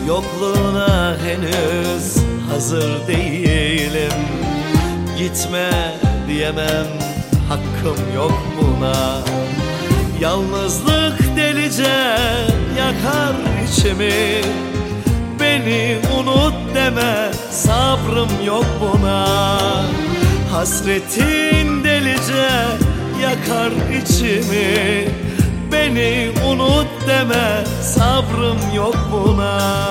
Yokluğuna henüz hazır değilim. Gitme diyemem, hakkım yok buna. Yalnızlık delice yakar içimi. Beni unut deme, sabrım yok buna. Hasretin delice yakar içimi. Beni unut deme, sabrım yok buna.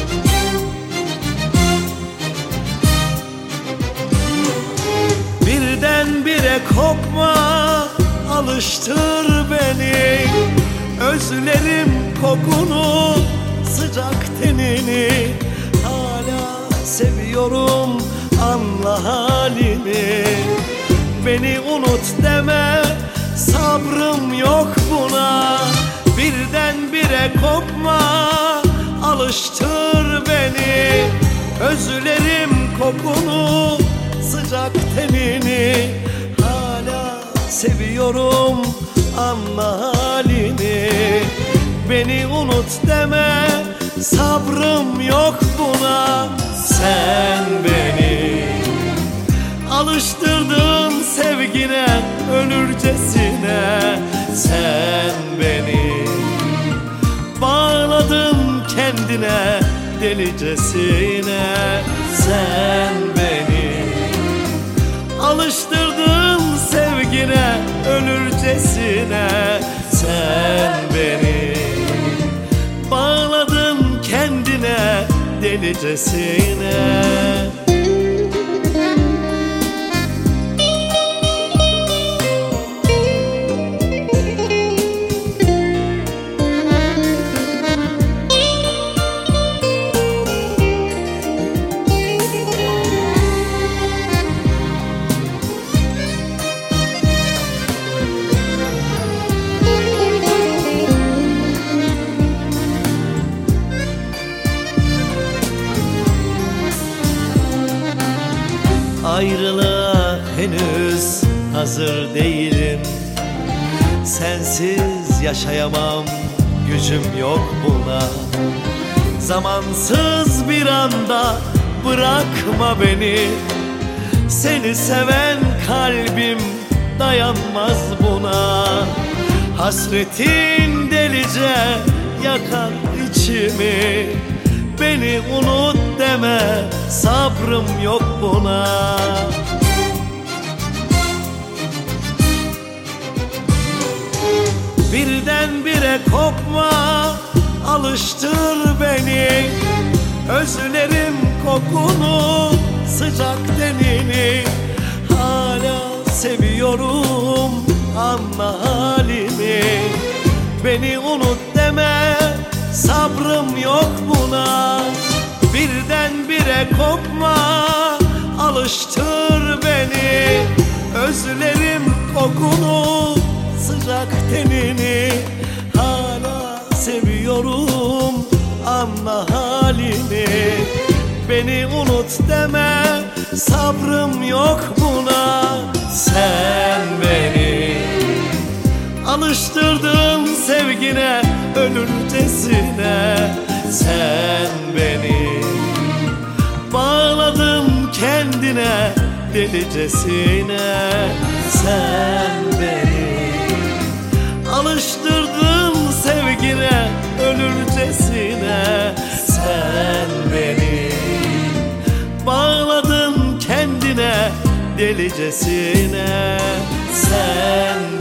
Birdenbire kopma, alıştır beni. Özlerim kokunu, sıcak tenini. Hala seviyorum, anla halimi. Beni unut deme, sabrım yok buna. Birdenbire kopma, alıştır beni. Özlerim kokunu, sıcak tenini. Hala seviyorum, anla halimi. Beni unut deme, sabrım yok buna. Sen beni alıştırdın sevgine, ölürcesine. Sen beni bağladın kendine, delicesine. Sen beni alıştırdın sevgine, ölürcesine. Sen beni bağladın kendine, delicesine. Ayrılığa henüz hazır değilim. Sensiz yaşayamam, gücüm yok buna. Zamansız bir anda bırakma beni. Seni seven kalbim dayanmaz buna. Hasretin delice yakar içimi. Beni unut deme, sabrım yok buna. Birdenbire kopma, alıştır beni. Özlerim kokunu, sıcak tenini. Hala seviyorum, anla halimi. Beni unut deme, sabrım yok buna. Birdenbire kopma, alıştır beni. Özlerim kokunu, sıcak tenini. Hala seviyorum, anla halimi. Beni unut deme, sabrım yok buna. Sen beni alıştırdın sevgine, ölürcesine. Sen beni bağladın kendine, delicesine. Sen beni alıştırdın sevgine, ölürcesine. Sen beni bağladın kendine, delicesine. Sen